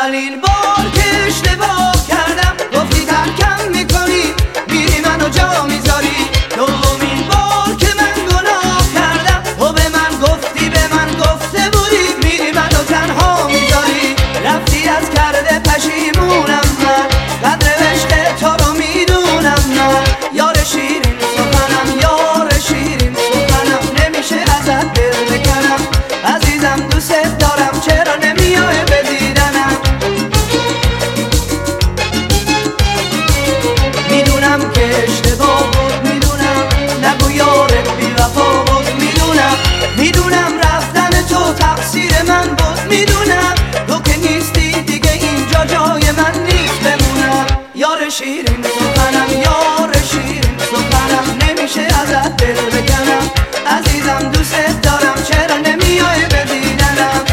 اولین بار که اشتباه کردم گفتی ترکم میکنی میری منو جا میذاری. دومین بار که من گناه کردم تو به من گفتی به من گفته بودی میری منو تنها میذاری. رفتی از کرده پشیمونم من قدر عشق تو رو میدونم من. یار شیرین سخنم یار شیرین سخنم نمیشه ازت دل بکنم. عزیزم دوست دارم چرا نمیای به دیدنم. میدونم که اشتباه بود میدونم نگو یارت بی وفا بود میدونم. میدونم رفتن تو تقصیر من بود میدونم. تو که نیستی دیگه اینجا جای من نیست بمونم. یار شیرین سخنم یار شیرین سخنم نمیشه ازت دل بکنم. عزیزم دوست دارم چرا نمیای به دیدنم.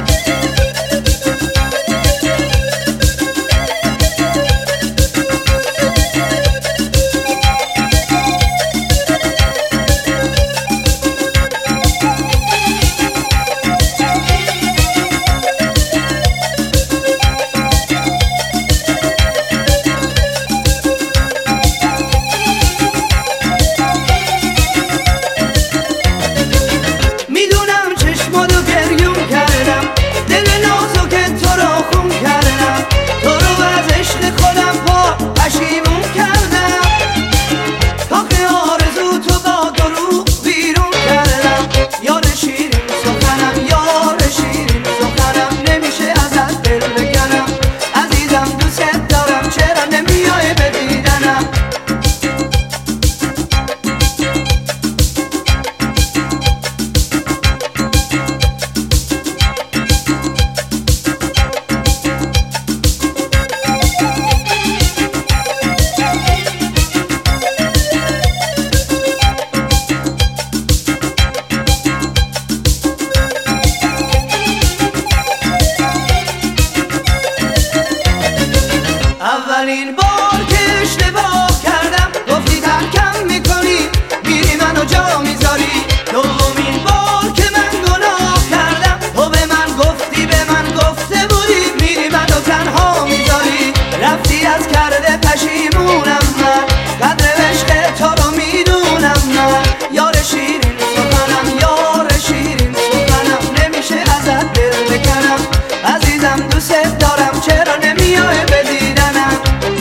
اولین بار که اشتباه کردم گفتی ترکم میکنی میری منو جا میذاری. دومین بار که من گناه کردم تو به من گفتی به من گفته بودی میری منو تنها میذاری. رفتی از کرده پشیمونم من قدر عشق تو رو میدونم من. یار شیرین سخنم یار شیرین سخنم نمیشه ازت دل بکنم. عزیزم دوست دارم چرا نمیای به دیدنم.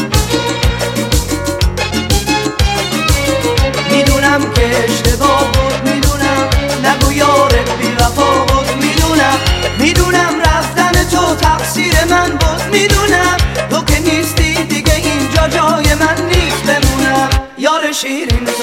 میدونم که اشتباه بود میدونم نگو یارت بی وفا بود میدونم. میدونم رفتن تو تقصیر من بود میدونم. تو که نیستی دیگه اینجا جای من نیست بمونم. یار شیرین